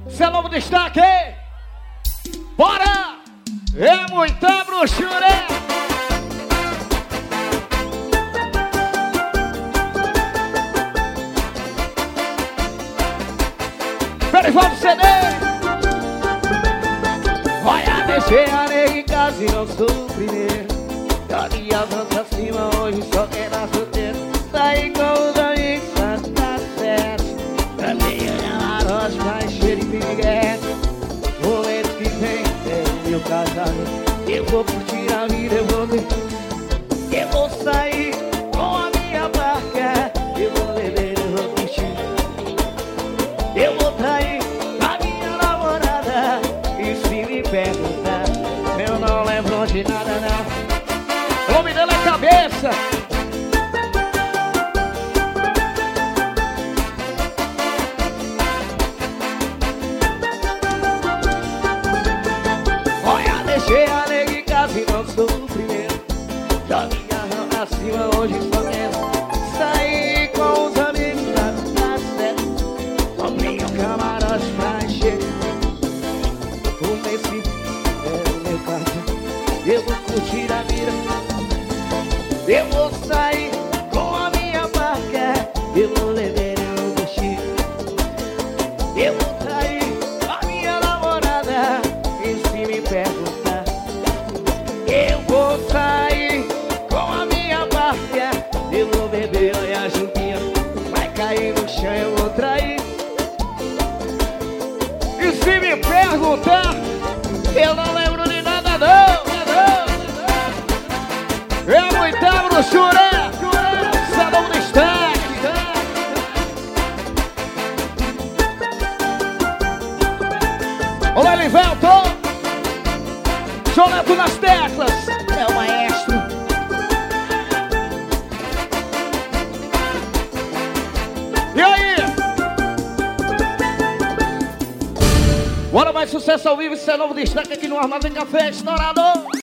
Esse é novo destaque, hein? Bora! É muita bruxura! Perivaldo CD! Vai a descer a nega em casa e não sou o primeiro. Jogue as mãos pra cima, hoje só era solteiro. Saí com os amigos, tá certo. Também olhar a rocha, mais cheiro de piriguete. O mês que vem é o meu casamento. Eu vou curtir a vida, eu vou sair com a minha barca. Eu vou beber, eu vou curtir. Eu vou trair a minha namorada. E se me perguntar, eu não lembro de nada, não. O nome dela é Cabeça. Olha, deixei a nega em casa e não sou o primeiro. Jogue a mão pra cima, hoje só quero sair com os amigos da certo. Tomei um camarote pra encher. Comecei, é o meu cartão. Eu vou curtir a vida. Eu vou sair com a minha barca. Eu vou beber, eu vou curtir. Eu vou trair a minha namorada. E se me perguntar, eu vou sair com a minha barca. Eu vou beber, olha a junquinha vai cair no chão, eu vou trair. E se me perguntar, eu não lembro de nada, não. É muita brochura, salão destaque. Olá, Elivelto. Joneto nas teclas, é o maestro. E aí? Bora mais sucesso ao vivo, isso é novo destaque aqui no Armazém Café Estourado.